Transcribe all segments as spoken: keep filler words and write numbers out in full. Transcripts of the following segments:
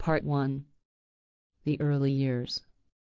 Part one. The Early Years.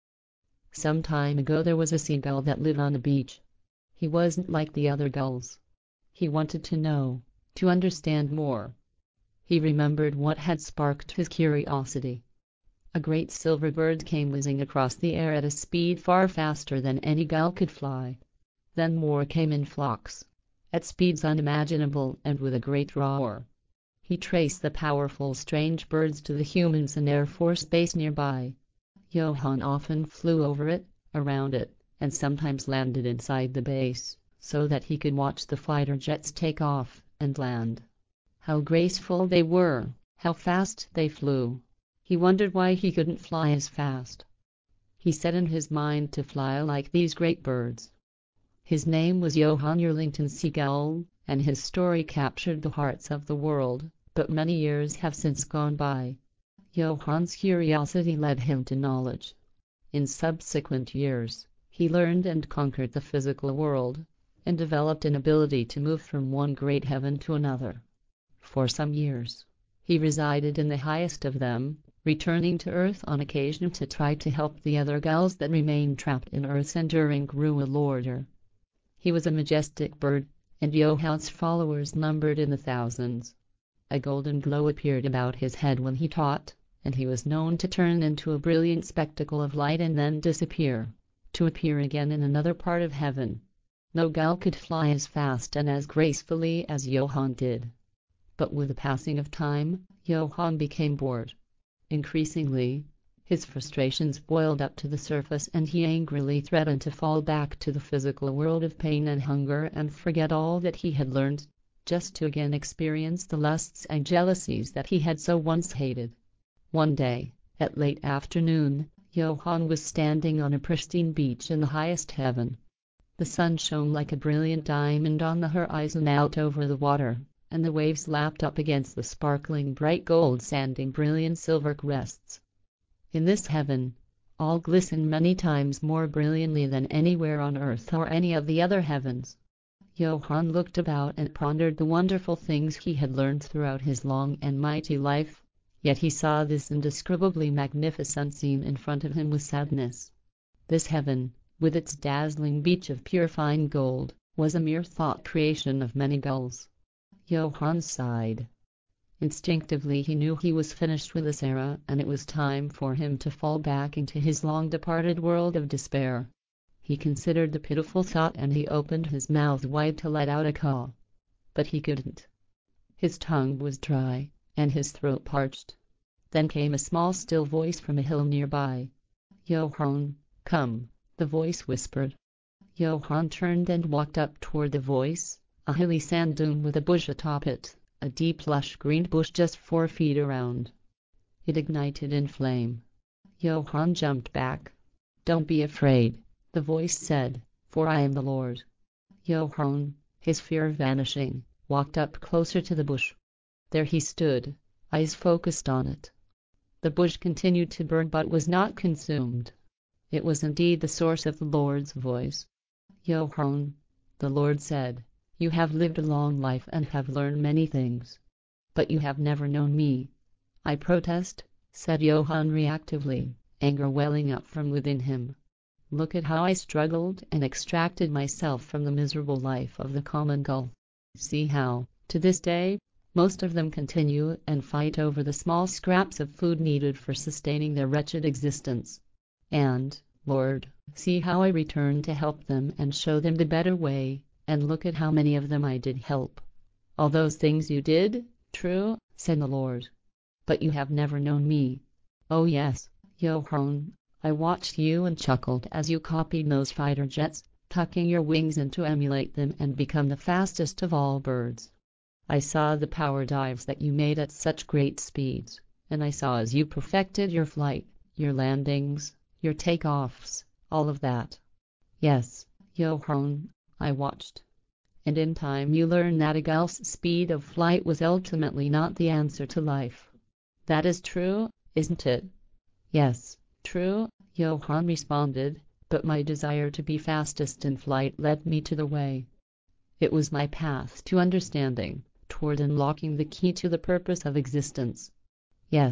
Some time ago there was a seagull that lived on the beach. He wasn't like the other gulls. He wanted to know, to understand more. He remembered what had sparked his curiosity. A great silver bird came whizzing across the air at a speed far faster than any gull could fly. Then more came in flocks, at speeds unimaginable and with a great roar. He traced the powerful strange birds to the humans in Air Force Base nearby. Johann often flew over it, around it, and sometimes landed inside the base, so that he could watch the fighter jets take off and land. How graceful they were, how fast they flew. He wondered why he couldn't fly as fast. He set in his mind to fly like these great birds. His name was Johann Urlington Seagull, and his story captured the hearts of the world, but many years have since gone by. Johann's curiosity led him to knowledge. In subsequent years, he learned and conquered the physical world, and developed an ability to move from one great heaven to another. For some years, he resided in the highest of them, returning to Earth on occasion to try to help the other gulls that remained trapped in Earth's enduring cruel order. He was a majestic bird, and Johann's followers numbered in the thousands. A golden glow appeared about his head when he taught, and he was known to turn into a brilliant spectacle of light and then disappear, to appear again in another part of heaven. No gull could fly as fast and as gracefully as Johann did. But with the passing of time, Johann became bored. Increasingly, his frustrations boiled up to the surface and he angrily threatened to fall back to the physical world of pain and hunger and forget all that he had learned, just to again experience the lusts and jealousies that he had so once hated. One day, at late afternoon, Johann was standing on a pristine beach in the highest heaven. The sun shone like a brilliant diamond on the horizon out over the water, and the waves lapped up against the sparkling bright gold sand in brilliant silver crests. In this heaven, all glistened many times more brilliantly than anywhere on earth or any of the other heavens. Johann looked about and pondered the wonderful things he had learned throughout his long and mighty life, yet he saw this indescribably magnificent scene in front of him with sadness. This heaven, with its dazzling beach of pure fine gold, was a mere thought creation of many gulls. Johann sighed. Instinctively he knew he was finished with this era and it was time for him to fall back into his long-departed world of despair. He considered the pitiful thought and he opened his mouth wide to let out a call. But he couldn't. His tongue was dry, and his throat parched. Then came a small still voice from a hill nearby. "Johann, come," the voice whispered. Johann turned and walked up toward the voice, a hilly sand dune with a bush atop it, a deep lush green bush just four feet around. It ignited in flame. Johann jumped back. "Don't be afraid," the voice said, "for I am the Lord." Johann, his fear vanishing, walked up closer to the bush. There he stood, eyes focused on it. The bush continued to burn but was not consumed. It was indeed the source of the Lord's voice. "Johann," the Lord said, "you have lived a long life and have learned many things. But you have never known me." "I protest," said Johann reactively, anger welling up from within him. "Look at how I struggled and extracted myself from the miserable life of the common gull. See how, to this day, most of them continue and fight over the small scraps of food needed for sustaining their wretched existence. And, Lord, see how I return to help them and show them the better way, and look at how many of them I did help." "All those things you did, true," said the Lord. "But you have never known me." "Oh yes, Johann, I watched you and chuckled as you copied those fighter jets, tucking your wings in to emulate them and become the fastest of all birds. I saw the power dives that you made at such great speeds, and I saw as you perfected your flight, your landings, your takeoffs, all of that. Yes, Johann, I watched. And in time you learned that a gull's speed of flight was ultimately not the answer to life. That is true, isn't it?" "Yes, true," Johann responded, "but my desire to be fastest in flight led me to the way. It was my path to understanding, toward unlocking the key to the purpose of existence." "Yes,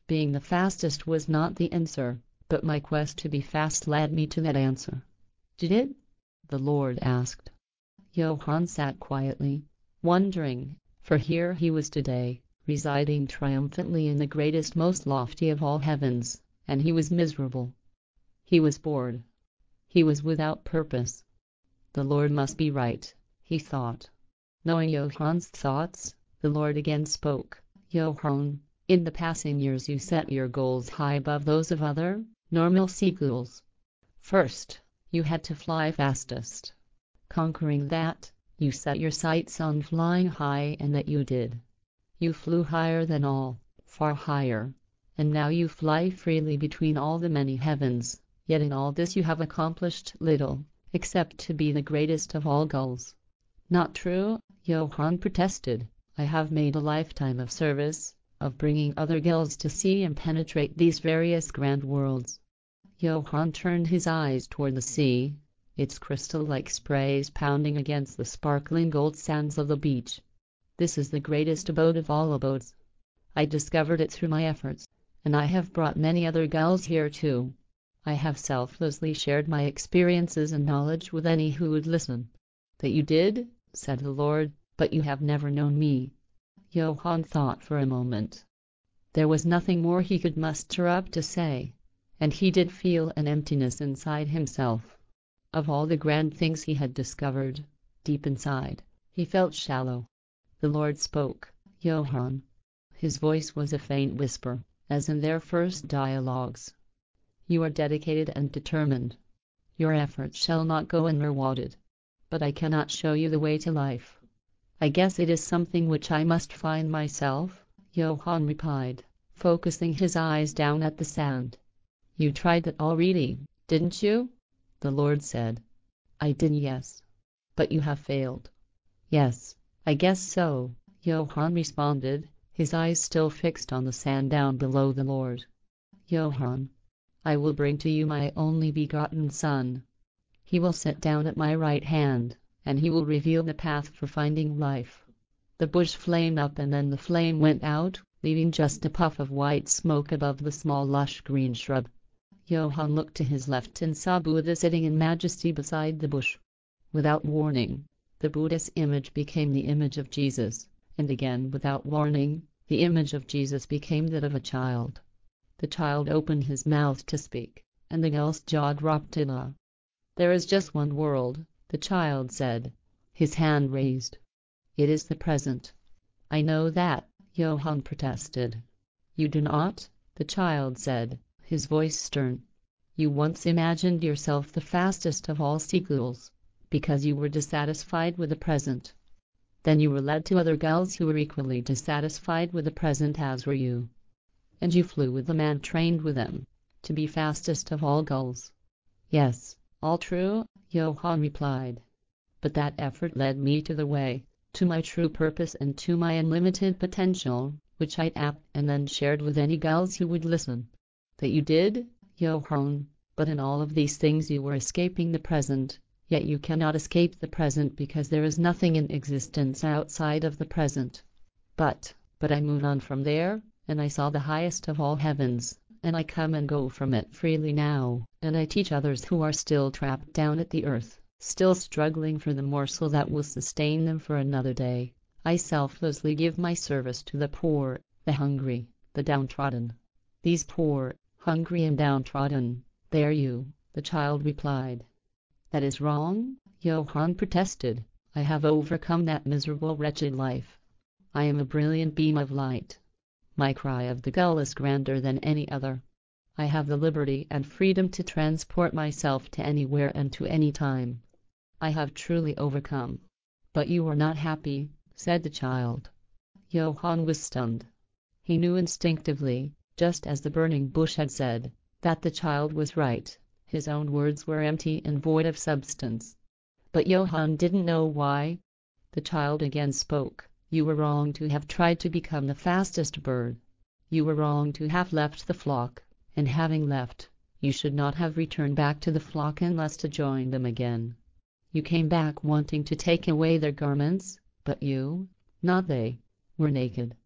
Being the fastest was not the answer, but my quest to be fast led me to that answer. Did it? The Lord asked. Johann sat quietly, wondering, for here he was today, residing triumphantly in the greatest, most lofty of all heavens, and he was miserable. He was bored. He was without purpose. The Lord must be right, he thought. Knowing Johann's thoughts, the Lord again spoke. Johann, in the passing years you set your goals high above those of other, normal seagulls. First, you had to fly fastest. Conquering that, you set your sights on flying high, and that you did. You flew higher than all, far higher, and now you fly freely between all the many heavens, yet in all this you have accomplished little, except to be the greatest of all gulls. Not true, Johann protested. I have made a lifetime of service, of bringing other gulls to see and penetrate these various grand worlds. Johann turned his eyes toward the sea, its crystal-like sprays pounding against the sparkling gold sands of the beach. This is the greatest abode of all abodes. I discovered it through my efforts, and I have brought many other gulls here too. I have selflessly shared my experiences and knowledge with any who would listen. That you did, said the Lord, but you have never known me. Johann thought for a moment. There was nothing more he could muster up to say, and he did feel an emptiness inside himself. Of all the grand things he had discovered, deep inside, he felt shallow. The Lord spoke. Johann. His voice was a faint whisper, as in their first dialogues. You are dedicated and determined. Your efforts shall not go unrewarded. But I cannot show you the way to life. I guess it is something which I must find myself, Johann replied, focusing his eyes down at the sand. You tried that already, didn't you? The Lord said. I did, yes. But you have failed. Yes, I guess so, Johann responded, his eyes still fixed on the sand down below the Lord. Johann, I will bring to you my only begotten Son. He will sit down at my right hand, and he will reveal the path for finding life. The bush flamed up and then the flame went out, leaving just a puff of white smoke above the small lush green shrub. Johann looked to his left and saw Buddha sitting in majesty beside the bush. Without warning, the Buddha's image became the image of Jesus, and again without warning, the image of Jesus became that of a child. The child opened his mouth to speak, and the gull's jaw dropped in awe. There is just one world, the child said, his hand raised. It is the present. I know that, Johann protested. You do not, the child said, his voice stern. You once imagined yourself the fastest of all seagulls, because you were dissatisfied with the present. Then you were led to other gulls who were equally dissatisfied with the present as were you. And you flew with the man trained with them, to be fastest of all gulls. Yes, all true, Johann replied. But that effort led me to the way, to my true purpose and to my unlimited potential, which I tapped and then shared with any gulls who would listen. That you did, Johann, but in all of these things you were escaping the present, yet you cannot escape the present because there is nothing in existence outside of the present. But, but I moved on from there, and I saw the highest of all heavens, and I come and go from it freely now, and I teach others who are still trapped down at the earth, still struggling for the morsel that will sustain them for another day. I selflessly give my service to the poor, the hungry, the downtrodden. These poor, hungry and downtrodden, they are you, the child replied. That is wrong, Johann protested. I have overcome that miserable, wretched life. I am a brilliant beam of light. My cry of the gull is grander than any other. I have the liberty and freedom to transport myself to anywhere and to any time. I have truly overcome. But you are not happy, said the child. Johann was stunned. He knew instinctively, just as the burning bush had said, that the child was right. His own words were empty and void of substance. But Johann didn't know why. The child again spoke. You were wrong to have tried to become the fastest bird. You were wrong to have left the flock, and having left, you should not have returned back to the flock unless to join them again. You came back wanting to take away their garments, but you, not they, were naked.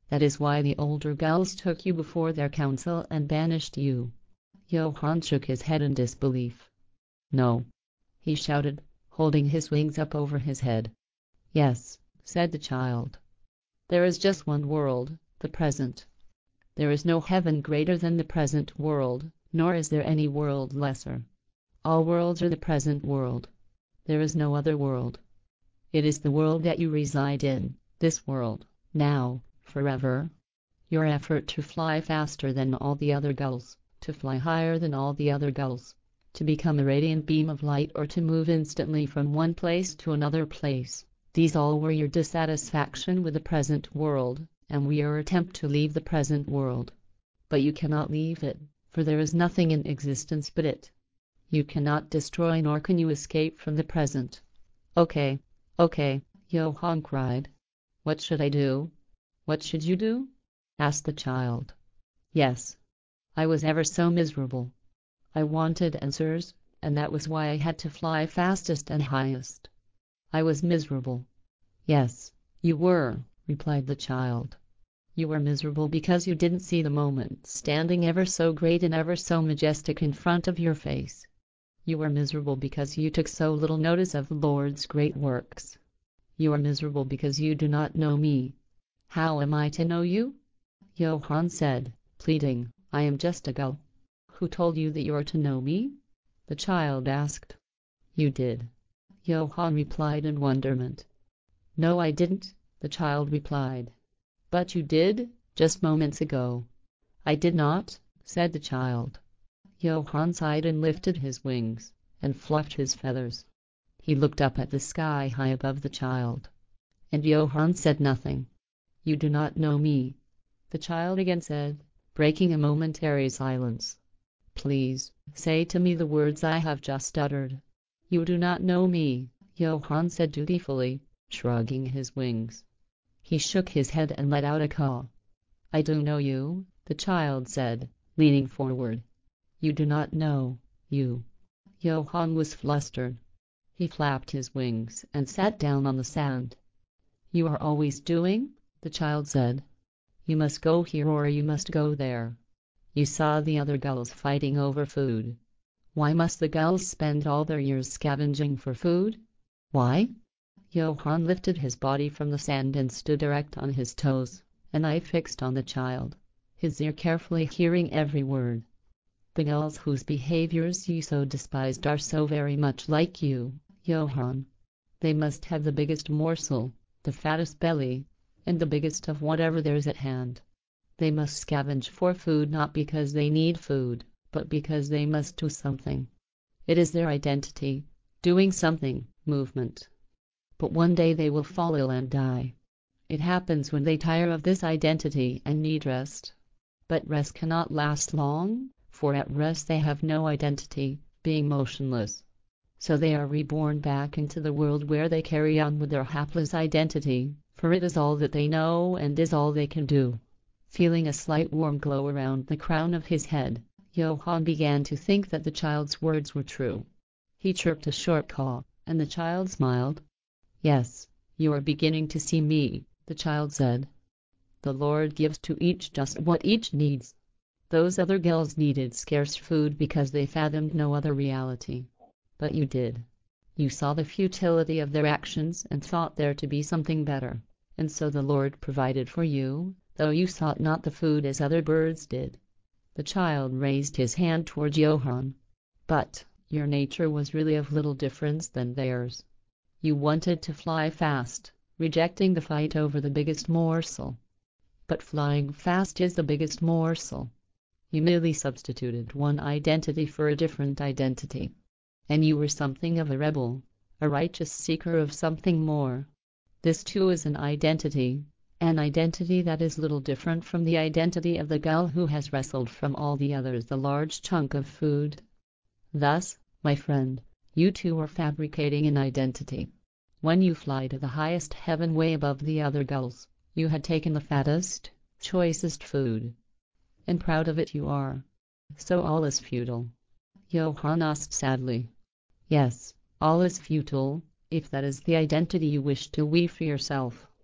That is why the older gulls took you before their council and banished you." Johann shook his head in disbelief. "No," he shouted, holding his wings up over his head. "Yes," said the child. "There is just one world, the present. There is no heaven greater than the present world, nor is there any world lesser. All worlds are the present world. There is no other world. It is the world that you reside in, this world, now, forever. Your effort to fly faster than all the other gulls, to fly higher than all the other gulls, to become a radiant beam of light or to move instantly from one place to another place, these all were your dissatisfaction with the present world, and were your attempt to leave the present world. But you cannot leave it, for there is nothing in existence but it. You cannot destroy nor can you escape from the present." "Okay, okay," Johann cried. "What should I do?" "What should you do?" asked the child. "Yes. I was ever so miserable. I wanted answers, and that was why I had to fly fastest and highest. I was miserable." "Yes, you were," replied the child. "You were miserable because you didn't see the moment standing ever so great and ever so majestic in front of your face. You were miserable because you took so little notice of the Lord's great works. You are miserable because you do not know me." "How am I to know you?" Johann said, pleading. "I am just a gull." "Who told you that you are to know me?" the child asked. "You did," Johann replied in wonderment. "No, I didn't," the child replied. "But you did, just moments ago." "I did not," said the child. Johann sighed and lifted his wings, and fluffed his feathers. He looked up at the sky high above the child. And Johann said nothing. "You do not know me," the child again said, breaking a momentary silence. "Please, say to me the words I have just uttered." "You do not know me," Johann said dutifully, shrugging his wings. He shook his head and let out a caw. "I do know you," the child said, leaning forward. "You do not know you." Johann was flustered. He flapped his wings and sat down on the sand. "You are always doing?" the child said. "You must go here or you must go there. You saw the other gulls fighting over food. Why must the gulls spend all their years scavenging for food? Why?" Johann lifted his body from the sand and stood erect on his toes, an eye fixed on the child, his ear carefully hearing every word. "The gulls whose behaviors you so despised are so very much like you, Johann. They must have the biggest morsel, the fattest belly, and the biggest of whatever there is at hand. They must scavenge for food not because they need food, but because they must do something. It is their identity, doing something, movement. But one day they will fall ill and die. It happens when they tire of this identity and need rest. But rest cannot last long, for at rest they have no identity, being motionless. So they are reborn back into the world where they carry on with their hapless identity, for it is all that they know and is all they can do." Feeling a slight warm glow around the crown of his head, Johann began to think that the child's words were true. He chirped a short caw, and the child smiled. "Yes, you are beginning to see me," the child said. "The Lord gives to each just what each needs. Those other gulls needed scarce food because they fathomed no other reality. But you did. You saw the futility of their actions and thought there to be something better, and so the Lord provided for you, though you sought not the food as other birds did." The child raised his hand toward Johann. "But your nature was really of little difference than theirs. You wanted to fly fast, rejecting the fight over the biggest morsel. But flying fast is the biggest morsel. You merely substituted one identity for a different identity. And you were something of a rebel, a righteous seeker of something more. This too is an identity, an identity that is little different from the identity of the gull who has wrestled from all the others the large chunk of food. Thus, my friend, you too are fabricating an identity. When you fly to the highest heaven way above the other gulls, you had taken the fattest, choicest food. And proud of it you are. So all is futile." Johann asked sadly. "Yes, all is futile, if that is the identity you wish to weave for yourself.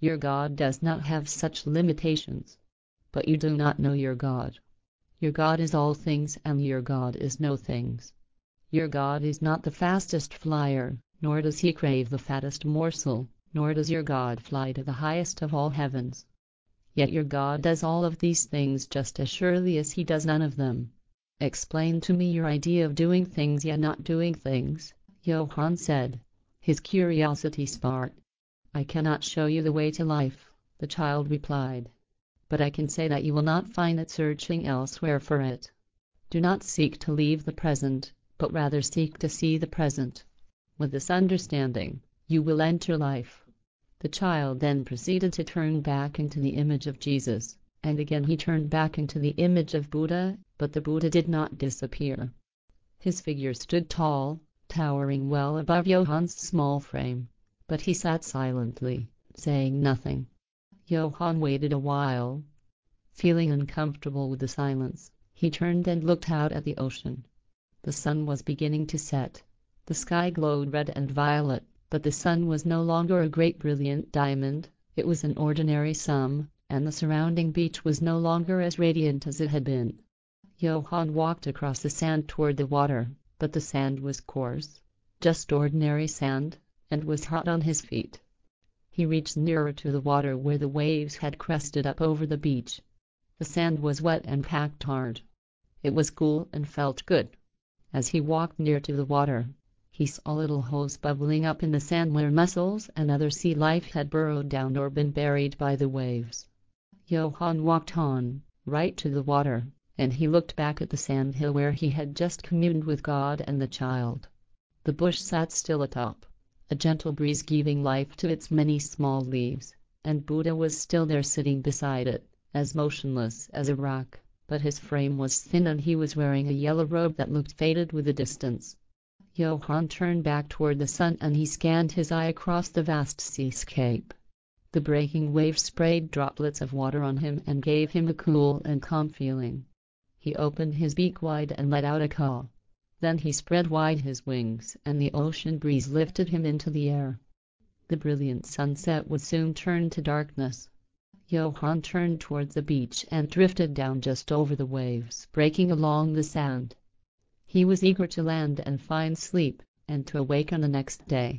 Your God does not have such limitations. But you do not know your God. Your God is all things and your God is no things. Your God is not the fastest flyer, nor does he crave the fattest morsel, nor does your God fly to the highest of all heavens. Yet your God does all of these things just as surely as he does none of them. Explain to me your idea of doing things yet not doing things, Johann said, his curiosity sparked. I cannot show you the way to life, the child replied. But I can say that you will not find it searching elsewhere for it. Do not seek to leave the present, but rather seek to see the present. With this understanding, you will enter life. The child then proceeded to turn back into the image of Jesus, and again he turned back into the image of Buddha, but the Buddha did not disappear. His figure stood tall, towering well above Johann's small frame, but he sat silently, saying nothing. Johann waited a while. Feeling uncomfortable with the silence, he turned and looked out at the ocean. The sun was beginning to set. The sky glowed red and violet, but the sun was no longer a great brilliant diamond, it was an ordinary sun, and the surrounding beach was no longer as radiant as it had been. Johann walked across the sand toward the water, but the sand was coarse, just ordinary sand, and was hot on his feet. He reached nearer to the water where the waves had crested up over the beach. The sand was wet and packed hard. It was cool and felt good. As he walked near to the water, he saw little holes bubbling up in the sand where mussels and other sea life had burrowed down or been buried by the waves. Johann walked on, right to the water, and he looked back at the sand hill where he had just communed with God and the child. The bush sat still atop, a gentle breeze giving life to its many small leaves, and Buddha was still there sitting beside it, as motionless as a rock, but his frame was thin and he was wearing a yellow robe that looked faded with the distance. Johann turned back toward the sun and he scanned his eye across the vast seascape. The breaking waves sprayed droplets of water on him and gave him a cool and calm feeling. He opened his beak wide and let out a call. Then he spread wide his wings and the ocean breeze lifted him into the air. The brilliant sunset would soon turn to darkness. Johann turned towards the beach and drifted down just over the waves, breaking along the sand. He was eager to land and find sleep, and to awake on the next day.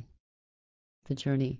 The journey.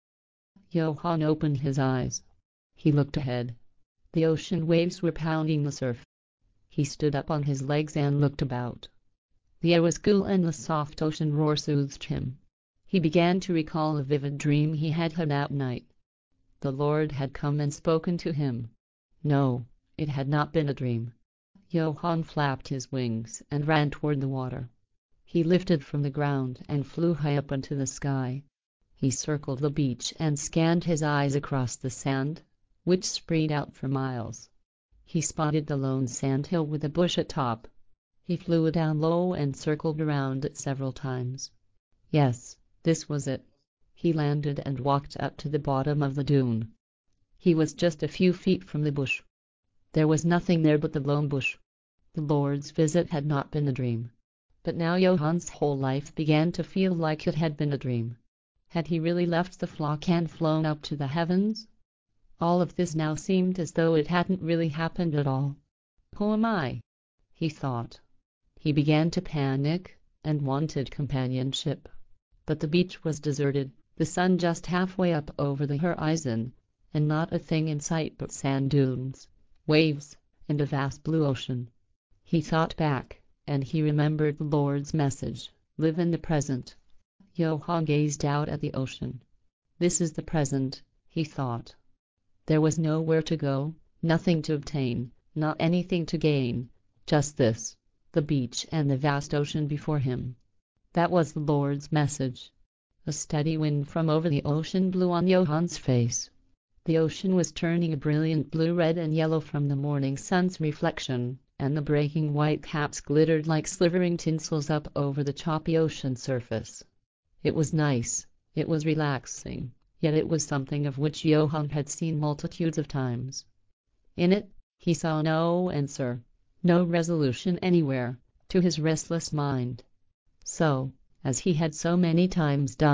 Johann opened his eyes. He looked ahead. The ocean waves were pounding the surf. He stood up on his legs and looked about. The air was cool and the soft ocean roar soothed him. He began to recall a vivid dream he had had that night. The Lord had come and spoken to him. No, it had not been a dream. Johann flapped his wings and ran toward the water. He lifted from the ground and flew high up into the sky. He circled the beach and scanned his eyes across the sand, which spread out for miles. He spotted the lone sandhill with a bush atop. He flew down low and circled around it several times. Yes, this was it. He landed and walked up to the bottom of the dune. He was just a few feet from the bush. There was nothing there but the lone bush. The Lord's visit had not been a dream. But now Johann's whole life began to feel like it had been a dream. Had he really left the flock and flown up to the heavens? All of this now seemed as though it hadn't really happened at all. Who am I? He thought. He began to panic and wanted companionship. But the beach was deserted, the sun just halfway up over the horizon, and not a thing in sight but sand dunes, waves, and a vast blue ocean. He thought back, and he remembered the Lord's message, live in the present. Johann gazed out at the ocean. This is the present, he thought. There was nowhere to go, nothing to obtain, not anything to gain, just this, the beach and the vast ocean before him. That was the Lord's message. A steady wind from over the ocean blew on Johann's face. The ocean was turning a brilliant blue, red and yellow from the morning sun's reflection, and the breaking white caps glittered like slivering tinsels up over the choppy ocean surface. It was nice, it was relaxing, yet it was something of which Johann had seen multitudes of times. In it, he saw no answer, no resolution anywhere, to his restless mind. So, as he had so many times done,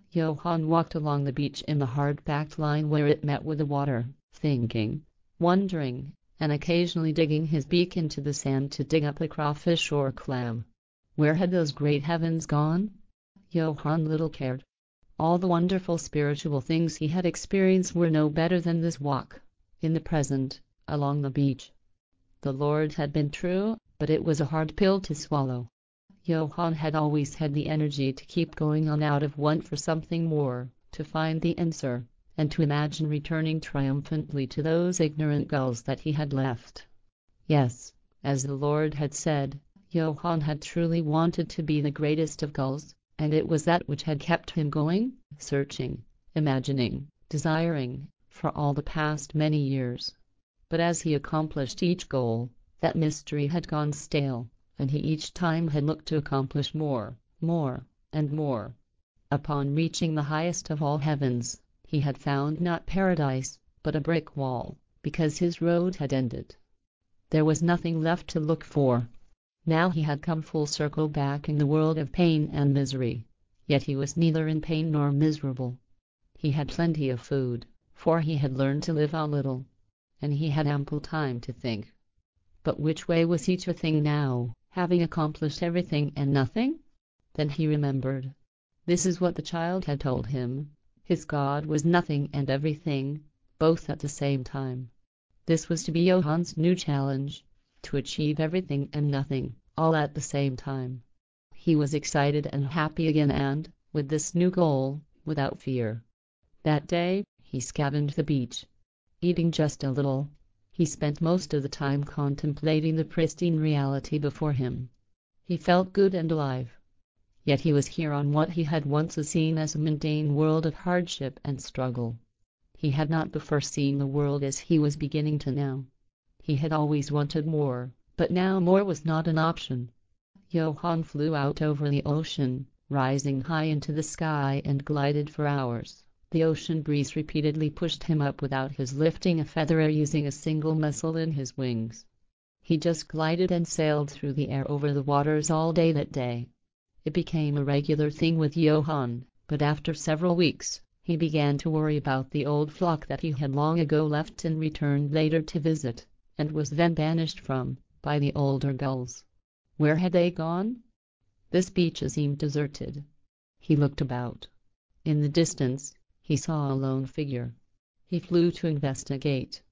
Johann walked along the beach in the hard-packed line where it met with the water, thinking, wondering, and occasionally digging his beak into the sand to dig up a crawfish or clam. Where had those great heavens gone? Johann little cared. All the wonderful spiritual things he had experienced were no better than this walk, in the present, along the beach. The Lord had been true, but it was a hard pill to swallow. Johann had always had the energy to keep going on out of want for something more, to find the answer, and to imagine returning triumphantly to those ignorant gulls that he had left. Yes, as the Lord had said, Johann had truly wanted to be the greatest of gulls, and it was that which had kept him going, searching, imagining, desiring, for all the past many years. But as he accomplished each goal, that mystery had gone stale, and he each time had looked to accomplish more, more, and more. Upon reaching the highest of all heavens, he had found not paradise, but a brick wall, because his road had ended. There was nothing left to look for. Now he had come full circle back in the world of pain and misery, yet he was neither in pain nor miserable. He had plenty of food, for he had learned to live on little, and he had ample time to think. But which way was he to think now, having accomplished everything and nothing? Then he remembered. This is what the child had told him. His God was nothing and everything, both at the same time. This was to be Johann's new challenge, to achieve everything and nothing, all at the same time. He was excited and happy again and, with this new goal, without fear. That day, he scavenged the beach. Eating just a little, he spent most of the time contemplating the pristine reality before him. He felt good and alive. Yet he was here on what he had once seen as a mundane world of hardship and struggle. He had not before seen the world as he was beginning to now. He had always wanted more, but now more was not an option. Johann flew out over the ocean, rising high into the sky, and glided for hours. The ocean breeze repeatedly pushed him up without his lifting a feather or using a single muscle in his wings. He just glided and sailed through the air over the waters all day that day. It became a regular thing with Johann, but after several weeks, he began to worry about the old flock that he had long ago left and returned later to visit, and was then banished from, by the older gulls. Where had they gone? This beach seemed deserted. He looked about. In the distance, he saw a lone figure. He flew to investigate.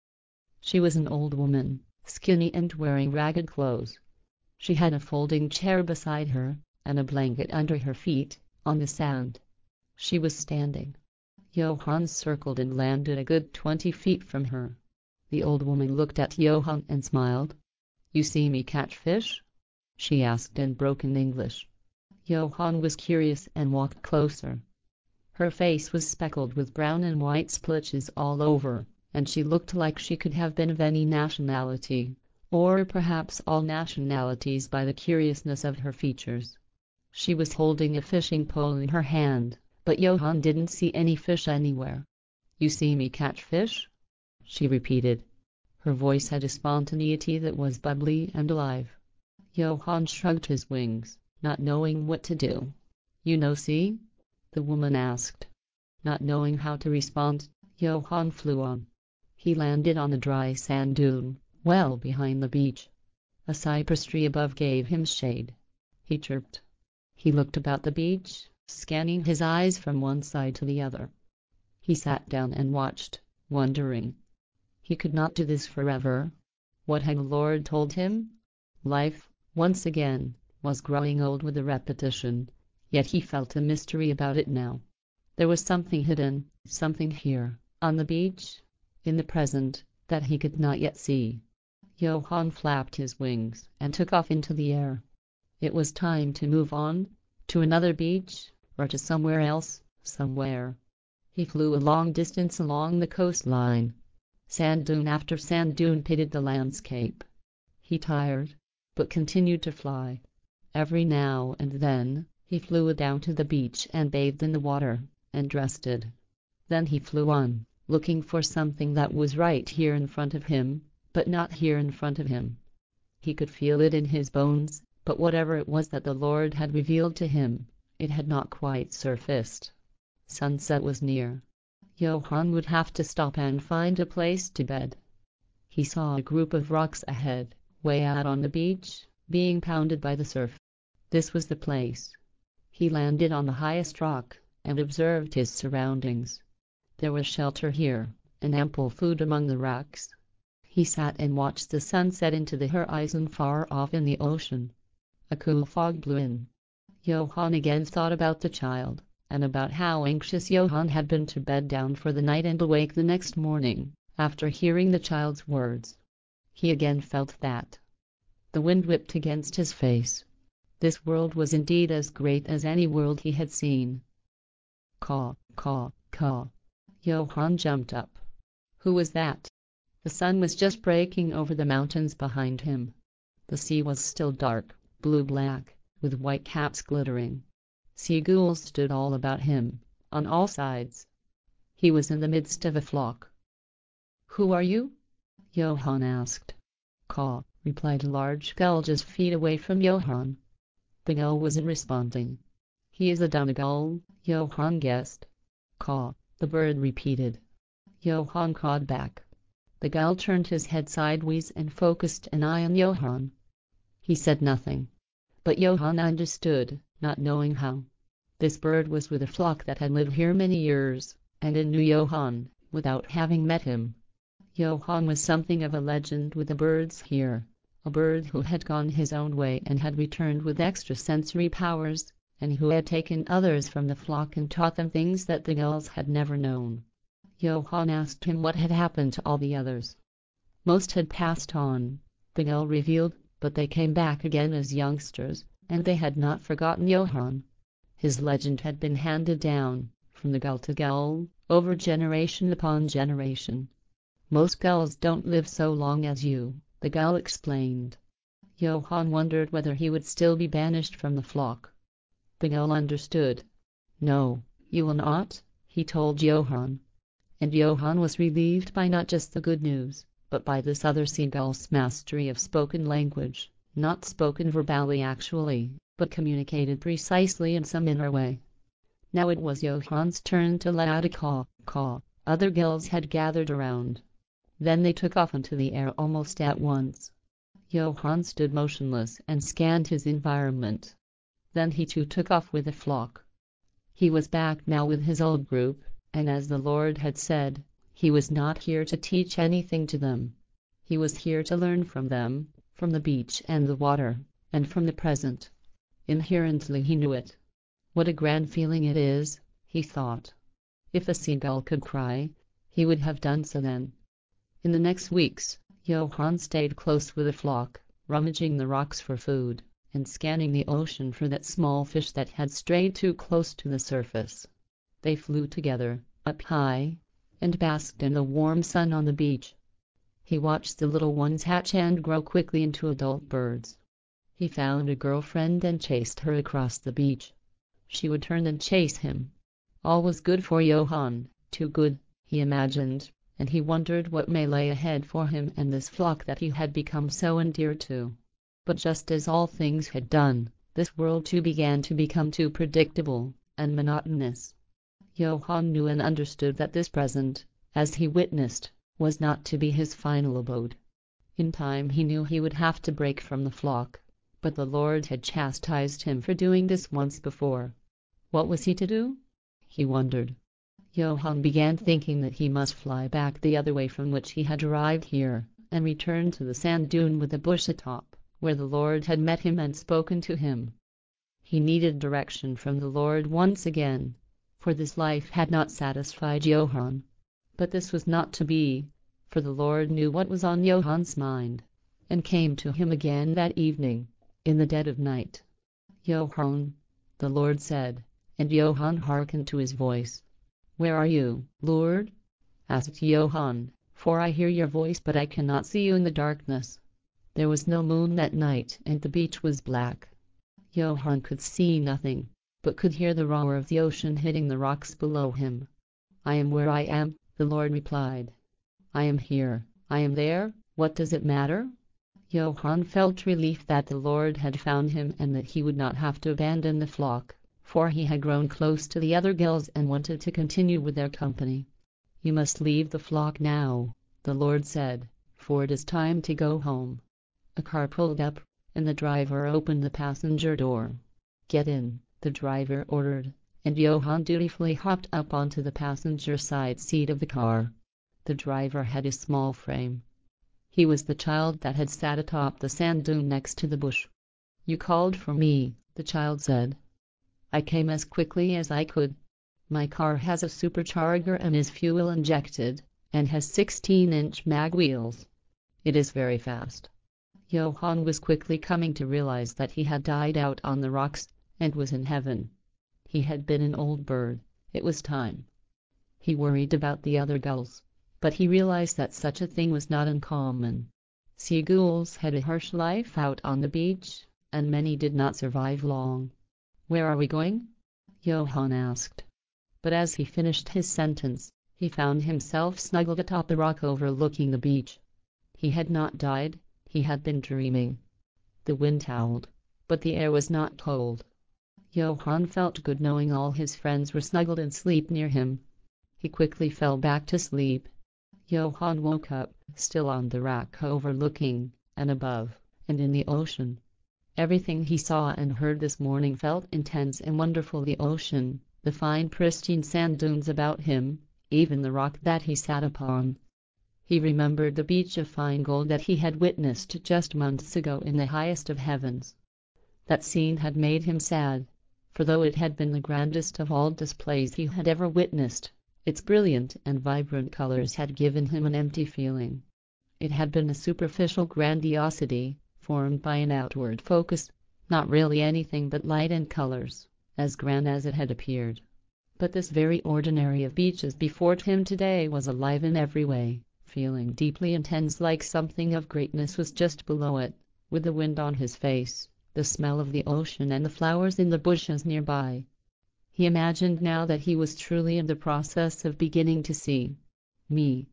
She was an old woman, skinny and wearing ragged clothes. She had a folding chair beside her, and a blanket under her feet, on the sand. She was standing. Johann circled and landed a good twenty feet from her. The old woman looked at Johann and smiled. "You see me catch fish?" she asked in broken English. Johann was curious and walked closer. Her face was speckled with brown and white splotches all over, and she looked like she could have been of any nationality, or perhaps all nationalities, by the curiousness of her features. She was holding a fishing pole in her hand, but Johann didn't see any fish anywhere. "You see me catch fish?" she repeated. Her voice had a spontaneity that was bubbly and alive. Johann shrugged his wings, not knowing what to do. "You no see?" the woman asked. Not knowing how to respond, Johann flew on. He landed on a dry sand dune, well behind the beach. A cypress tree above gave him shade. He chirped. He looked about the beach, scanning his eyes from one side to the other. He sat down and watched, wondering. He could not do this forever. What had the Lord told him? Life, once again, was growing old with the repetition, yet he felt a mystery about it now. There was something hidden, something here, on the beach, in the present, that he could not yet see. Johann flapped his wings and took off into the air. It was time to move on, to another beach, or to somewhere else, somewhere. He flew a long distance along the coastline. Sand dune after sand dune pitted the landscape. He tired, but continued to fly. Every now and then, he flew down to the beach and bathed in the water, and rested. Then he flew on, looking for something that was right here in front of him, but not here in front of him. He could feel it in his bones, but whatever it was that the Lord had revealed to him, it had not quite surfaced. Sunset was near. Johann would have to stop and find a place to bed. He saw a group of rocks ahead, way out on the beach, being pounded by the surf. This was the place. He landed on the highest rock and observed his surroundings. There was shelter here, and ample food among the rocks. He sat and watched the sun set into the horizon far off in the ocean. A cool fog blew in. Johann again thought about the child, and about how anxious Johann had been to bed down for the night and awake the next morning, after hearing the child's words. He again felt that. The wind whipped against his face. This world was indeed as great as any world he had seen. Caw, caw, caw. Johann jumped up. Who was that? The sun was just breaking over the mountains behind him. The sea was still dark, blue-black, with white caps glittering. Seagulls stood all about him, on all sides. He was in the midst of a flock. Who are you? Johann asked. Caw, replied a large gull just feet away from Johann. The gull wasn't responding. He is a donegal, Johann guessed. Caw, the bird repeated. Johann cawed back. The gull turned his head sideways and focused an eye on Johann. He said nothing. But Johann understood, not knowing how. This bird was with a flock that had lived here many years, and it knew Johann, without having met him. Johann was something of a legend with the birds here, a bird who had gone his own way and had returned with extrasensory powers, and who had taken others from the flock and taught them things that the gulls had never known. Johann asked him what had happened to all the others. Most had passed on, the gull revealed, but they came back again as youngsters, and they had not forgotten Johann. His legend had been handed down, from the gull to gull, over generation upon generation. Most gulls don't live so long as you, the gull explained. Johann wondered whether he would still be banished from the flock. The gull understood. No, you will not, he told Johann. And Johann was relieved by not just the good news, but by this other seagull's mastery of spoken language, not spoken verbally actually, but communicated precisely in some inner way. Now it was Johann's turn to let out a caw, caw. Other gulls had gathered around. Then they took off into the air almost at once. Johann stood motionless and scanned his environment. Then he too took off with the flock. He was back now with his old group, and as the Lord had said, he was not here to teach anything to them. He was here to learn from them, from the beach and the water, and from the present. Inherently he knew it. What a grand feeling it is, he thought. If a seagull could cry, he would have done so then. In the next weeks, Johann stayed close with the flock, rummaging the rocks for food, and scanning the ocean for that small fish that had strayed too close to the surface. They flew together, up high, and basked in the warm sun on the beach. He watched the little ones hatch and grow quickly into adult birds. He found a girlfriend and chased her across the beach. She would turn and chase him. All was good for Johann, too good, he imagined, and he wondered what may lay ahead for him and this flock that he had become so endeared to. But just as all things had done, this world too began to become too predictable and monotonous. Johann knew and understood that this present, as he witnessed, was not to be his final abode. In time he knew he would have to break from the flock, but the Lord had chastised him for doing this once before. What was he to do? He wondered. Johann began thinking that he must fly back the other way from which he had arrived here, and return to the sand dune with the bush atop, where the Lord had met him and spoken to him. He needed direction from the Lord once again, for this life had not satisfied Johann. But this was not to be, for the Lord knew what was on Johann's mind, and came to him again that evening, in the dead of night. Johann, the Lord said, and Johann hearkened to his voice. Where are you, Lord? Asked Johann, for I hear your voice but I cannot see you in the darkness. There was no moon that night and the beach was black. Johann could see nothing, but could hear the roar of the ocean hitting the rocks below him. I am where I am, the Lord replied. I am here, I am there, what does it matter? Johann felt relief that the Lord had found him and that he would not have to abandon the flock, for he had grown close to the other gulls and wanted to continue with their company. "You must leave the flock now," the Lord said, "for it is time to go home." A car pulled up, and the driver opened the passenger door. "Get in," the driver ordered, and Johann dutifully hopped up onto the passenger side seat of the car. The driver had a small frame. He was the child that had sat atop the sand dune next to the bush. "You called for me," the child said. "I came as quickly as I could. My car has a supercharger and is fuel injected, and has sixteen-inch mag wheels. It is very fast." Johann was quickly coming to realize that he had died out on the rocks and was in heaven. He had been an old bird. It was time. He worried about the other gulls, but he realized that such a thing was not uncommon. Seagulls had a harsh life out on the beach, and many did not survive long. "Where are we going?" Johann asked. But as he finished his sentence, he found himself snuggled atop the rock overlooking the beach. He had not died, he had been dreaming. The wind howled, but the air was not cold. Johann felt good knowing all his friends were snuggled in sleep near him. He quickly fell back to sleep. Johann woke up, still on the rock overlooking, and above, and in the ocean. Everything he saw and heard this morning felt intense and wonderful. The ocean, the fine pristine sand dunes about him, even the rock that he sat upon. He remembered the beach of fine gold that he had witnessed just months ago in the highest of heavens. That scene had made him sad, for though it had been the grandest of all displays he had ever witnessed, its brilliant and vibrant colors had given him an empty feeling. It had been a superficial grandiosity, formed by an outward focus, not really anything but light and colors, as grand as it had appeared. But this very ordinary of beaches before him today was alive in every way, feeling deeply intense, like something of greatness was just below it, with the wind on his face, the smell of the ocean and the flowers in the bushes nearby. He imagined now that he was truly in the process of beginning to see me.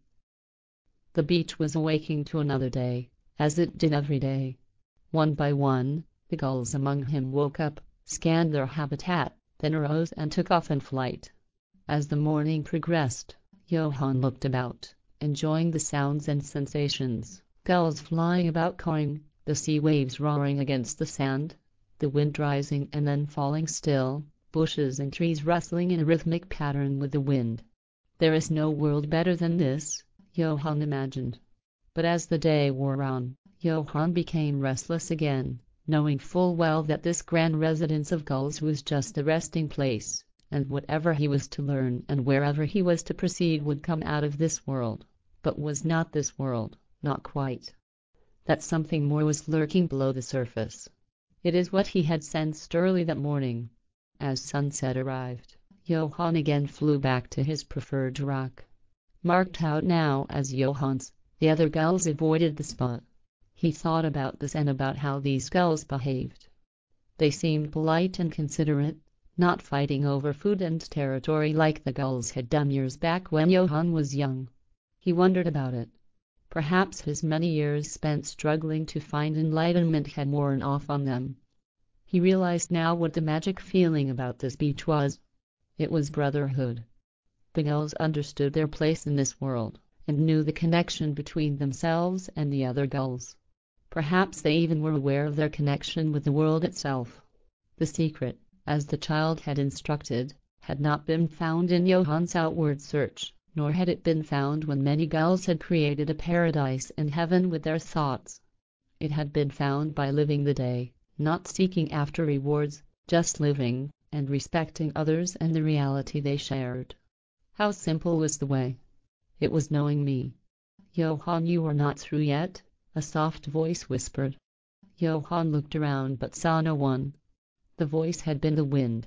The beach was awaking to another day, as it did every day. One by one, the gulls among him woke up, scanned their habitat, then arose and took off in flight. As the morning progressed, Johann looked about, enjoying the sounds and sensations, gulls flying about cawing, the sea waves roaring against the sand, the wind rising and then falling still, bushes and trees rustling in a rhythmic pattern with the wind. There is no world better than this, Johann imagined. But as the day wore on, Johann became restless again, knowing full well that this grand residence of gulls was just a resting place, and whatever he was to learn and wherever he was to proceed would come out of this world, but was not this world, not quite. That something more was lurking below the surface. It is what he had sensed early that morning. As sunset arrived, Johann again flew back to his preferred rock. Marked out now as Johann's, the other gulls avoided the spot. He thought about this and about how these gulls behaved. They seemed polite and considerate, not fighting over food and territory like the gulls had done years back when Johann was young. He wondered about it. Perhaps his many years spent struggling to find enlightenment had worn off on them. He realized now what the magic feeling about this beach was. It was brotherhood. The gulls understood their place in this world, and knew the connection between themselves and the other gulls. Perhaps they even were aware of their connection with the world itself. The secret, as the child had instructed, had not been found in Johann's outward search, nor had it been found when many gulls had created a paradise in heaven with their thoughts. It had been found by living the day, not seeking after rewards, just living, and respecting others and the reality they shared. How simple was the way! It was knowing me. "Johann, you are not through yet," a soft voice whispered. Johann looked around but saw no one. The voice had been the wind.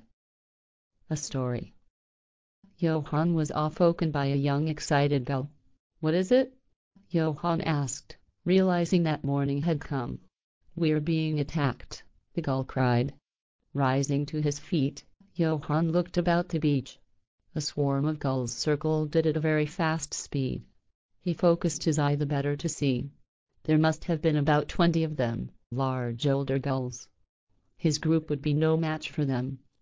A story. Johann was awoken by a young excited gull. "What is it?" Johann asked, realizing that morning had come. "We're being attacked," the gull cried. Rising to his feet, Johann looked about the beach. A swarm of gulls circled it at a very fast speed. He focused his eye the better to see. There must have been about twenty of them, large older gulls. His group would be no match for them.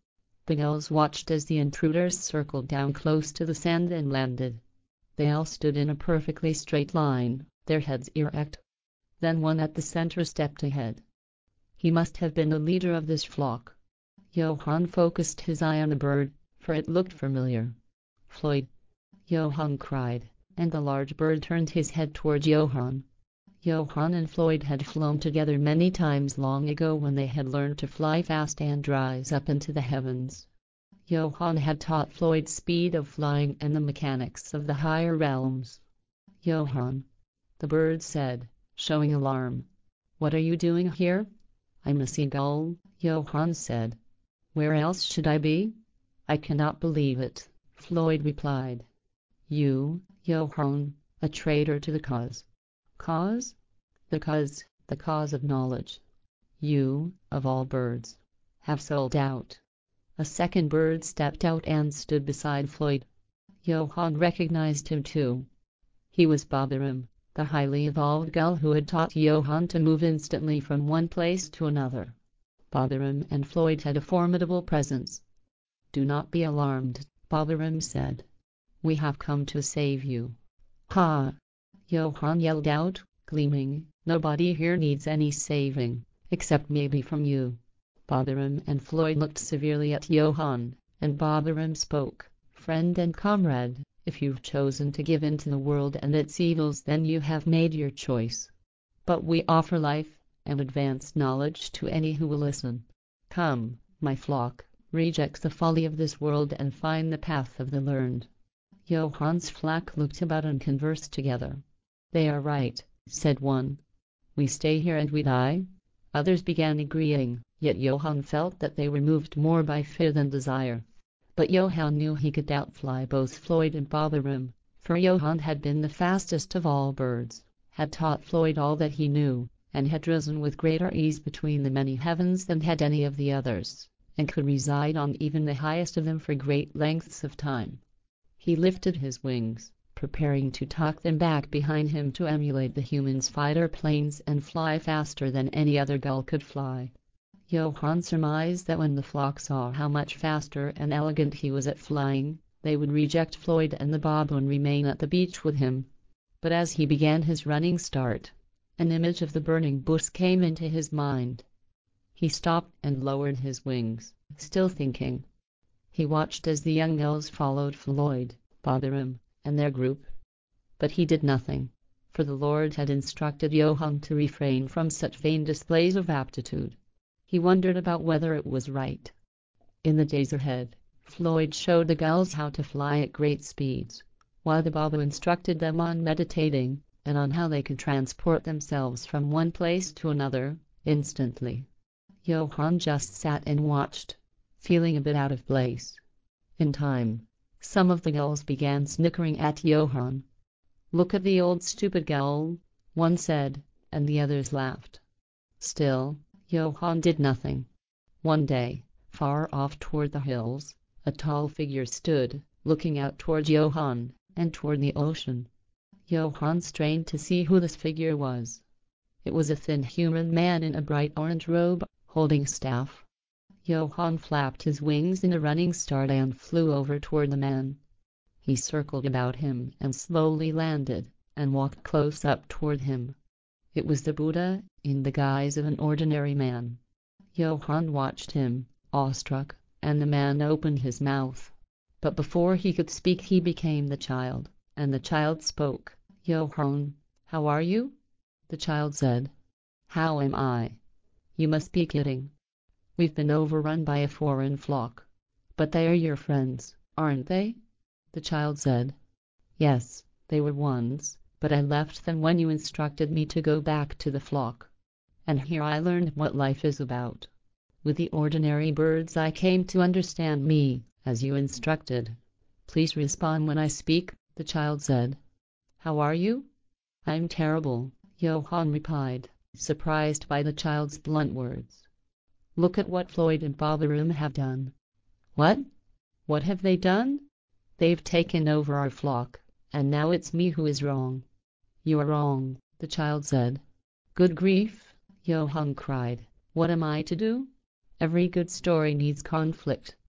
The gulls watched as the intruders circled down close to the sand and landed. They all stood in a perfectly straight line, their heads erect. Then one at the center stepped ahead. He must have been the leader of this flock. Johann focused his eye on the bird, for it looked familiar. "Floyd!" Johann cried, and the large bird turned his head toward Johann. Johann and Floyd had flown together many times long ago when they had learned to fly fast and rise up into the heavens. Johann had taught Floyd speed of flying and the mechanics of the higher realms. "Johann," the bird said, showing alarm. "What are you doing here?" "I'm a seagull," Johann said. "Where else should I be?" "I cannot believe it," Floyd replied. "You, Johann, a traitor to the cause." "Cause?" "The cause, the cause of knowledge. You, of all birds, have sold out." A second bird stepped out and stood beside Floyd. Johann recognized him too. He was Botherum, the highly evolved gull who had taught Johann to move instantly from one place to another. Botherum and Floyd had a formidable presence. "Do not be alarmed," Botherum said. "We have come to save you." "Ha!" Johann yelled out, gleaming. "Nobody here needs any saving, except maybe from you." Botherum and Floyd looked severely at Johann, and Botherum spoke. "Friend and comrade, if you've chosen to give in to the world and its evils, then you have made your choice. But we offer life and advanced knowledge to any who will listen. Come, my flock, reject the folly of this world and find the path of the learned." Johann's flock looked about and conversed together. "They are right," said one. "We stay here and we die." Others began agreeing, yet Johann felt that they were moved more by fear than desire. But Johann knew he could outfly both Floyd and Botherum, for Johann had been the fastest of all birds, had taught Floyd all that he knew, and had risen with greater ease between the many heavens than had any of the others, and could reside on even the highest of them for great lengths of time. He lifted his wings, preparing to tuck them back behind him to emulate the human's fighter planes and fly faster than any other gull could fly. Johann surmised that when the flock saw how much faster and elegant he was at flying, they would reject Floyd and the bob and remain at the beach with him. But as he began his running start, an image of the burning bush came into his mind. He stopped and lowered his wings, still thinking. He watched as the young gulls followed Floyd, Botherum, and their group. But he did nothing, for the Lord had instructed Johann to refrain from such vain displays of aptitude. He wondered about whether it was right. In the days ahead, Floyd showed the gulls how to fly at great speeds, while the Bobo instructed them on meditating and on how they could transport themselves from one place to another instantly. Johann just sat and watched, feeling a bit out of place. In time, some of the gulls began snickering at Johann. "Look at the old stupid gull," one said, and the others laughed. Still, Johann did nothing. One day, far off toward the hills, a tall figure stood, looking out toward Johann and toward the ocean. Johann strained to see who this figure was. It was a thin human man in a bright orange robe, holding a staff. Johann flapped his wings in a running start and flew over toward the man. He circled about him and slowly landed, and walked close up toward him. It was the Buddha, in the guise of an ordinary man. Johann watched him, awestruck, and the man opened his mouth. But before he could speak he became the child, and the child spoke. "Johann, how are you?" The child said. "How am I? You must be kidding. We've been overrun by a foreign flock. But they are your friends, aren't they?" The child said. "Yes, they were once, but I left them when you instructed me to go back to the flock. And here I learned what life is about. With the ordinary birds I came to understand me, as you instructed. Please respond when I speak," the child said. "How are you?" "I'm terrible," Johann replied, surprised by the child's blunt words. "Look at what Floyd and Botherum have done." "What? What have they done?" "They've taken over our flock, and now it's me who is wrong." "You are wrong," the child said. "Good grief," Johann cried. "What am I to do? Every good story needs conflict,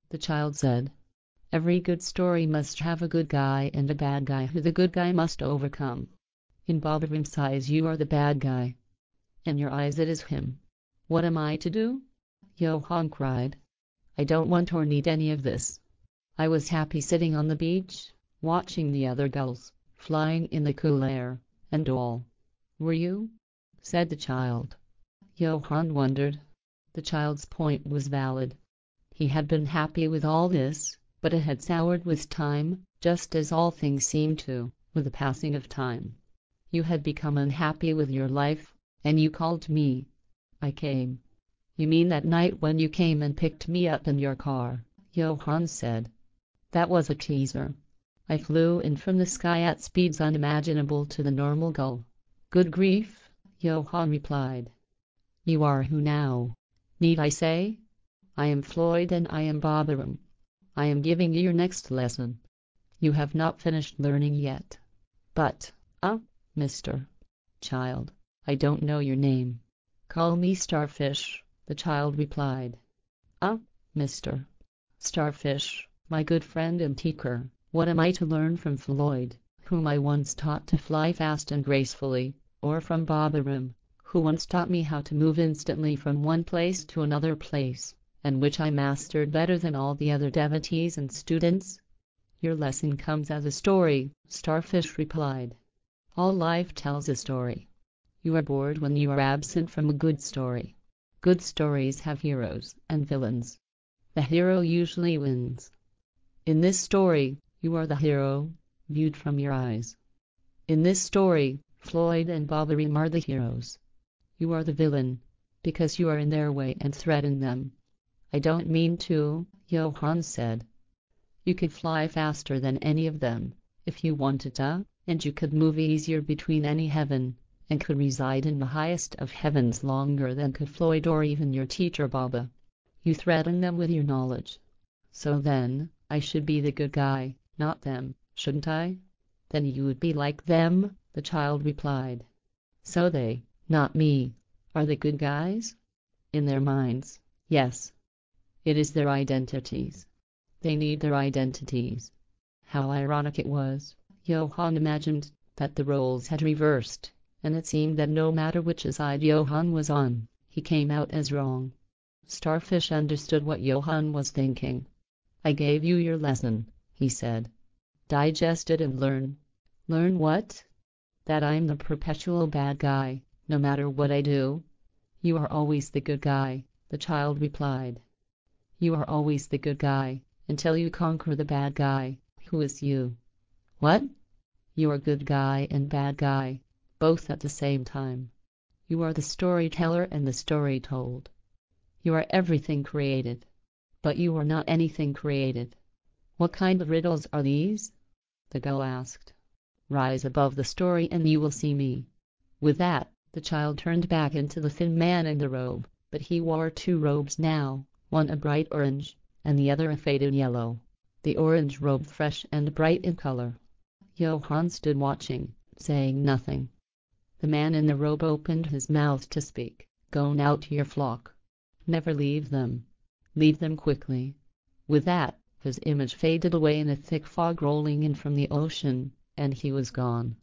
the child said. Every good story must have a good guy and a bad guy who the good guy must overcome. In Bob-Rum's eyes you are the bad guy. In your eyes it is him. What am I to do? Johann cried. I don't want or need any of this. I was happy sitting on the beach, watching the other gulls, flying in the cool air, and all. Were you? Said the child. Johann wondered. The child's point was valid. He had been happy with all this, but it had soured with time, just as all things seem to, with the passing of time. You had become unhappy with your life, and you called me. I came. You mean that night when you came and picked me up in your car, Johann said. That was a teaser. I flew in from the sky at speeds unimaginable to the normal gull. Good grief, Johann replied. You are who now? Need I say? I am Floyd and I am Bob-Rum. I am giving you your next lesson. You have not finished learning yet. But, ah, uh, mister Child, I don't know your name. Call me Starfish, the child replied. Ah, uh, mister Starfish, my good friend and teacher, what am I to learn from Floyd, whom I once taught to fly fast and gracefully, or from Bob-Rum, who once taught me how to move instantly from one place to another place, and which I mastered better than all the other devotees and students? Your lesson comes as a story, Starfish replied. All life tells a story. You are bored when you are absent from a good story. Good stories have heroes and villains. The hero usually wins. In this story, you are the hero, viewed from your eyes. In this story, Floyd and Bob-Rum are the heroes. You are the villain, because you are in their way and threaten them. I don't mean to, Johann said. You could fly faster than any of them, if you wanted to, and you could move easier between any heaven, and could reside in the highest of heavens longer than could Floyd or even your teacher Baba. You threaten them with your knowledge. So then, I should be the good guy, not them, shouldn't I? Then you would be like them, the child replied. So they, not me, are the good guys? In their minds, yes. It is their identities. They need their identities. How ironic it was, Johann imagined, that the roles had reversed, and it seemed that no matter which side Johann was on, he came out as wrong. Starfish understood what Johann was thinking. I gave you your lesson, he said. Digest it and learn. Learn what? That I'm the perpetual bad guy, no matter what I do. You are always the good guy, the child replied. You are always the good guy, until you conquer the bad guy, who is you. What? You are good guy and bad guy, both at the same time. You are the storyteller and the story told. You are everything created, but you are not anything created. What kind of riddles are these? The gull asked. Rise above the story and you will see me. With that, the child turned back into the thin man in the robe, but he wore two robes now, one a bright orange, and the other a faded yellow, the orange robe fresh and bright in color. Johann stood watching, saying nothing. The man in the robe opened his mouth to speak. Go now to your flock. Never leave them. Leave them quickly. With that, his image faded away in a thick fog rolling in from the ocean, and he was gone.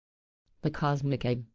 The Cosmic Egg.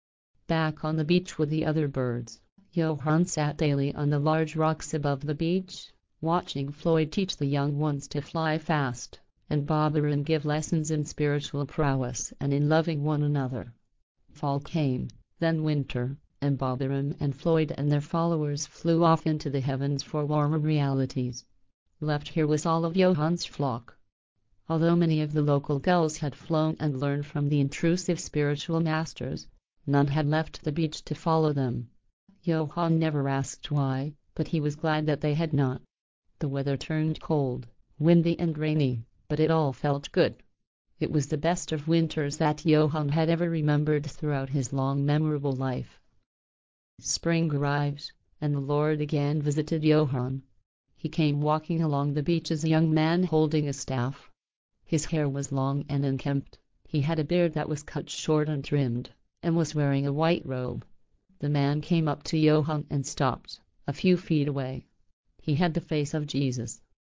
Back on the beach with the other birds, Johann sat daily on the large rocks above the beach, watching Floyd teach the young ones to fly fast, and Bob-Rum give lessons in spiritual prowess and in loving one another. Fall came, then winter, and Bob-Rum and Floyd and their followers flew off into the heavens for warmer realities. Left here was all of Johann's flock. Although many of the local gulls had flown and learned from the intrusive spiritual masters, none had left the beach to follow them. Johann never asked why, but he was glad that they had not. The weather turned cold, windy and rainy, but it all felt good. It was the best of winters that Johann had ever remembered throughout his long memorable life. Spring arrived, and the Lord again visited Johann. He came walking along the beach as a young man holding a staff. His hair was long and unkempt, he had a beard that was cut short and trimmed, and was wearing a white robe. The man came up to Johann and stopped, a few feet away. He had the face of Jesus.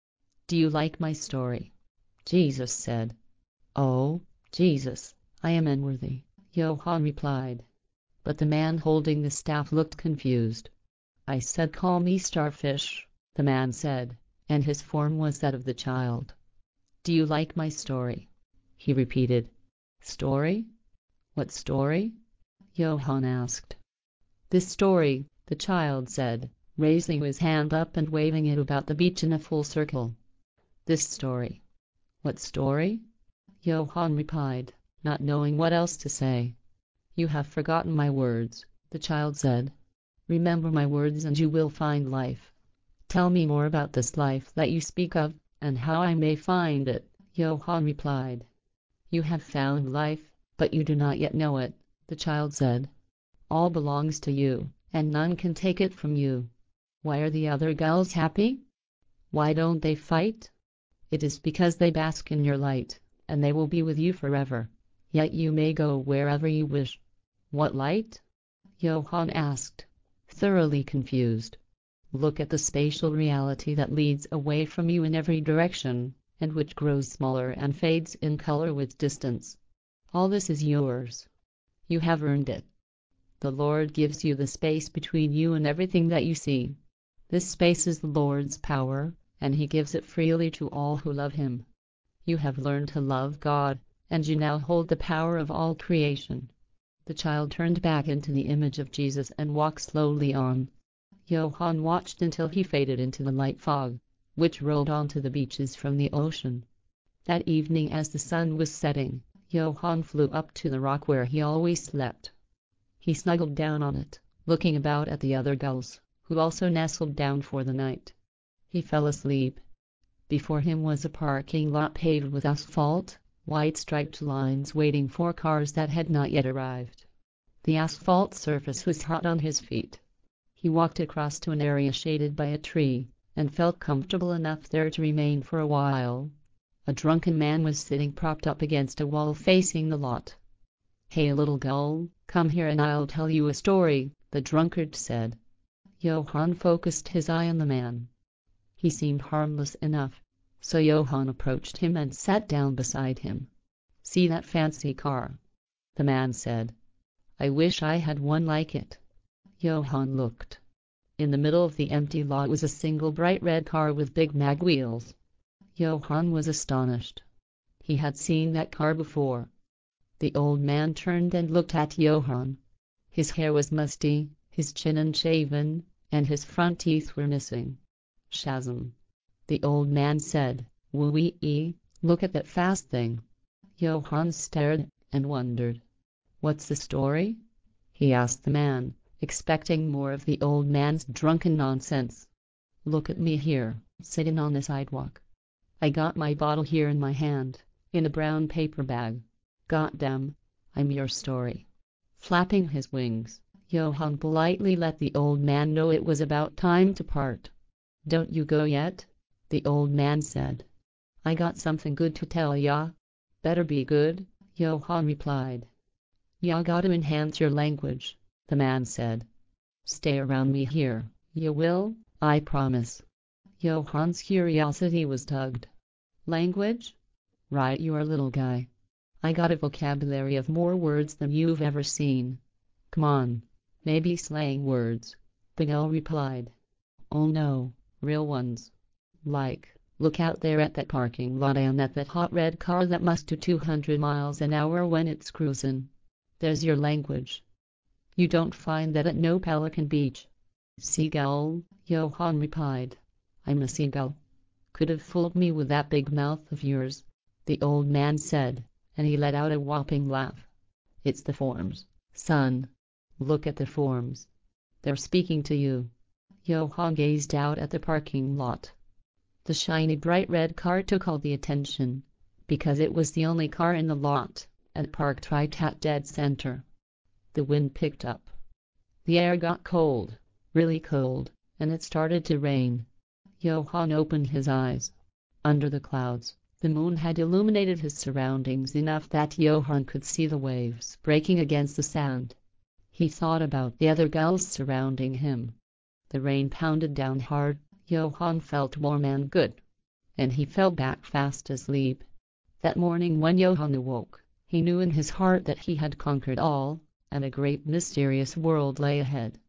Do you like my story? Jesus said. Oh, Jesus, I am unworthy, Johann replied. But the man holding the staff looked confused. I said call me Starfish, the man said, and his form was that of the child. Do you like my story? He repeated. Story? What story? Johann asked. This story, the child said, raising his hand up and waving it about the beach in a full circle. This story. What story? Johann replied, not knowing what else to say. You have forgotten my words, the child said. Remember my words and you will find life. Tell me more about this life that you speak of, and how I may find it, Johann replied. You have found life, but you do not yet know it, the child said. All belongs to you, and none can take it from you. Why are the other gulls happy? Why don't they fight? It is because they bask in your light, and they will be with you forever. Yet you may go wherever you wish. What light? Johann asked, thoroughly confused. Look at the spatial reality that leads away from you in every direction, and which grows smaller and fades in color with distance. All this is yours. You have earned it. The Lord gives you the space between you and everything that you see. This space is the Lord's power, and He gives it freely to all who love Him. You have learned to love God, and you now hold the power of all creation. The child turned back into the image of Jesus and walked slowly on. Johann watched until he faded into the light fog, which rolled onto the beaches from the ocean. That evening as the sun was setting, Johann flew up to the rock where he always slept. He snuggled down on it, looking about at the other gulls, who also nestled down for the night. He fell asleep. Before him was a parking lot paved with asphalt, white striped lines waiting for cars that had not yet arrived. The asphalt surface was hot on his feet. He walked across to an area shaded by a tree, and felt comfortable enough there to remain for a while. A drunken man was sitting propped up against a wall facing the lot. Hey little gull, come here and I'll tell you a story, the drunkard said. Johann focused his eye on the man. He seemed harmless enough, so Johann approached him and sat down beside him. See that fancy car? The man said. I wish I had one like it. Johann looked. In the middle of the empty lot was a single bright red car with big mag wheels. Johann was astonished. He had seen that car before. The old man turned and looked at Johann. His hair was musty, his chin unshaven, and his front teeth were missing. Shazam! The old man said, Woo-wee, look at that fast thing. Johann stared and wondered. What's the story? He asked the man, expecting more of the old man's drunken nonsense. Look at me here, sitting on the sidewalk. I got my bottle here in my hand, in a brown paper bag. Goddamn, I'm your story. Flapping his wings, Johann politely let the old man know it was about time to part. Don't you go yet, the old man said. I got something good to tell ya. Better be good, Johann replied. Ya gotta enhance your language, the man said. Stay around me here, you will, I promise. Johann's curiosity was tugged. Language? Right, you are little guy. I got a vocabulary of more words than you've ever seen. Come on, maybe slang words, the gull replied. Oh no, real ones. Like, look out there at that parking lot and at that hot red car that must do two hundred miles an hour when it's cruising. There's your language. You don't find that at no Pelican Beach. Seagull, Johann replied. I'm a seagull. Could have fooled me with that big mouth of yours, the old man said, and he let out a whopping laugh. It's the forms, son. Look at the forms. They're speaking to you. Johann gazed out at the parking lot. The shiny bright red car took all the attention, because it was the only car in the lot, and parked right at dead center. The wind picked up. The air got cold, really cold, and it started to rain. Johann opened his eyes. Under the clouds, the moon had illuminated his surroundings enough that Johann could see the waves breaking against the sand. He thought about the other gulls surrounding him. The rain pounded down hard. Johann felt warm and good. and he fell back fast asleep. That morning when Johann awoke, he knew in his heart that he had conquered all, and a great mysterious world lay ahead.